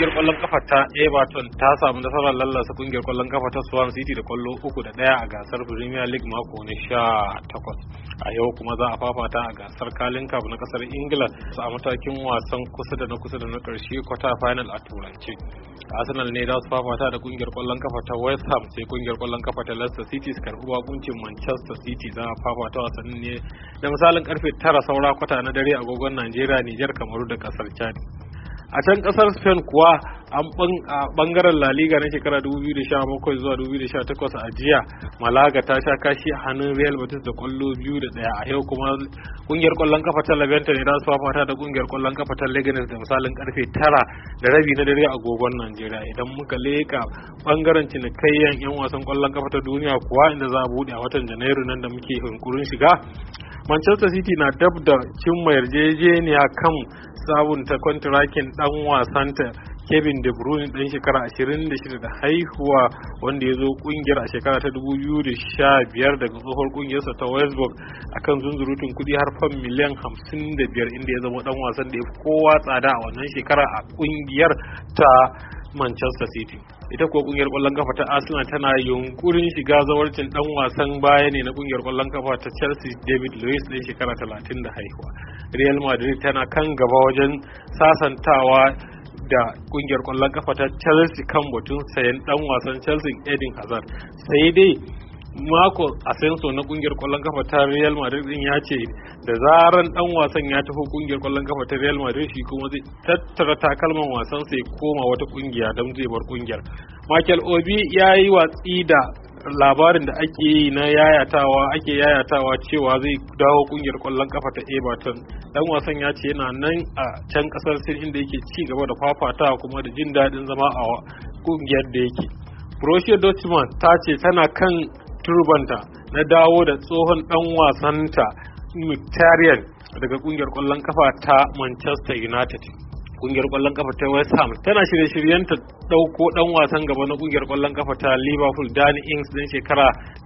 kungiyar kwallon kafa ta Everton ta samu nasarar lallasa kungiyar kwallon kafa ta Swansea City da kwallo 3-1 a gasar Premier League mako na 18. A yau kuma za a fafata a gasar Carling Cup na kasar Ingila a matakin wasan kusa da na karshe quarter final a turance. Arsenal ne za su fafata da kungiyar kwallon kafa ta West Ham, sai kungiyar kwallon kafa ta Leicester City su karbi bakuncin Manchester City. Za a fafata wasannin ne da misalin karfe 9 saura kwata na dare agogon Najeriya, Nijar, Kamaru da kasar Chad. A can kasar Spain kuwa a bangaren La Liga na shekara 2017 zuwa 2018 a jiya Malaga ta sha kashi a hannun Real Betis da kwallo 2-1. A yau kuma kungiyar kwallon kafa ta Levante ne za su fafata da kungiyar kwallon kafa ta Leganes da misalin karfe 9:30 na dare a agogon Najeriya. Idan muka leka bangaren cinikayyan yan wasan kwallon kafa ta duniya kuwa, inda za a bude a watan Janairu nan da muke hunkurin shiga, Manchester City na dab da cimma yarjejeniya kan sabunta kwantirakin dan wasanta Kevin De Bruyne dan shekara 26 da haihuwa, wanda ya zo kungiyar a shekara ta 2015 daga tsohuwar kungiyarsa ta Wolfsburg akan zunzurutun kudi har fam miliyan 55, inda ya zama dan wasan da ya fi kowa tsada a wannan shekara a kungiyar ta Manchester City. Ita kuwa kungiyar kwallon kafa ta Arsenal tana yunkurin shiga zawarcin dan wasan baya ne na kungiyar kwallon kafa ta Chelsea David Luiz ɗan shekara 30 da haihuwa. Real Madrid tana kan gaba wajen sasantawa da kungiyar kwallon kafa ta Chelsea kan batun sayan dan wasan Chelsea Eden Hazard. Sai dai Marco Asensio na kungiyar kwallon kafa ta Real Madrid din ya ce da zaran dan wasan ya tafi kungiyar kwallon kafa ta Real Madrid, shi kuma zai tattara takalman wasan sai koma wata kungiya don zai bar kungiyar. Michael Obi ya yi watsi da labarin da ake yayatawa cewa zai dawo kungiyar kwallon kafa ta Everton. Dan wasan ya ce yana nan a can kasar Sin inda yake ci gaba da fafatawa kuma da jin daɗin zama a kungiyar da yake. Borussia Dortmund ta ce tana kan turbanta na dawo da tsohon dan wasanta Mkhitaryan daga kungiyar kwallon kafa ta Manchester United. Kungiyar kwallon kafa ta West Ham tana shirye-shiryen ta dauko dan wasan gaba na kungiyar kwallon kafa ta Liverpool Danny Ings din shekara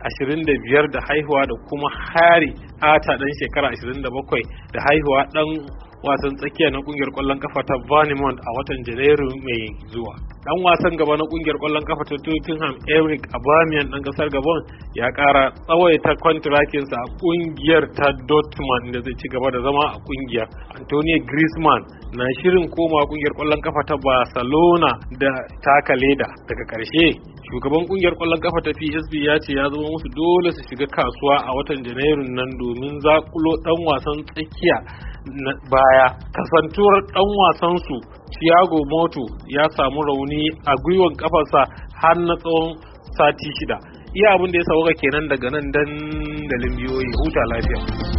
25 da haihuwa, da kuma Harry Ata dan shekara 27 da haihuwa, dan wasan tsakiya na kungiyar kwallon kafa ta Bournemouth a watan Janairu mai zuwa. Dan wasan gaba na kungiyar kwallon kafa ta Tottenham Eric Aubameyang dan kasar Gabon ya kara tsawaita kwantirakin sa a kungiyar ta Dortmund, da zai ci gaba da zama a kungiyar. Antonio Griezmann na shirin koma kungiyar kwallon kafa ta Barcelona da taka leda. Daga karshe shugaban kungiyar kwallon kafa ta PSV ya ce ya zama musu dole su shiga kasuwa a watan Janairun nan domin zakulo dan wasan tsakiya na baya, kasantuwar dan wasan su Thiago Motta ya samu rauni a gwiwan kafarsa har na tsawon sati 6. Iya abin da ya sauka kenan daga nan dandalin biyoyi. Huta lafiya.